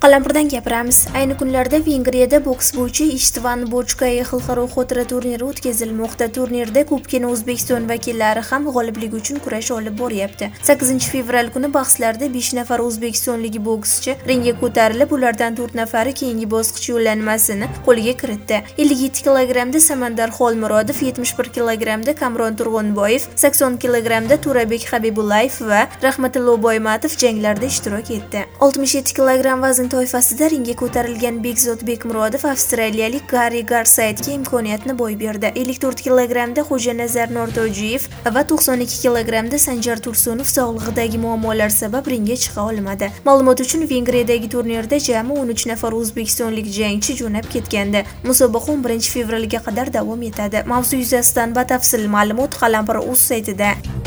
Qalampirdan gapiramiz. Ayni kunlarda Vengriyada boks bo'yicha Ishtvan Bochkay xalqaro xotira turniri o'tkazilmoqda. Turnirda ko'pgina O'zbekiston vakillari ham g'oliblik uchun kurash olib boryapti. 8-fevral kuni bahslarda 5 nafar o'zbekistonlik bokschi ringga ko'tarilib, ulardan 4 nafari keyingi bosqich yo'llanmasini qo'lga kiritdi. 57 kg Samandar Xolmurodov, 71 kg Kamron Turg'unboyev, 80 kg To'rabek Habibullayev va Rahmatullo Boymatov janglarda ishtirok etdi. 67 kg vazn toifasida ringga ko'tarilgan Bekzod Bekmurodov avstraliyalik Gari Garsaytga imkoniyatni boy berdi. 54 kg Xo'janazar Nortojiyev va 92 kg Sanjar Tursunov sog'lig'idagi muammolar sabab ringga chiqa olmadi. Ma'lumot uchun, Vengriyadagi turnirda jami 13 nafar o'zbekistonlik jangchi jo'nab ketgandi. Musobaqa 11 fevralga qadar davom etadi. Mavzu yuzasidan batafsil ma'lumot Qalampir.uz saytida.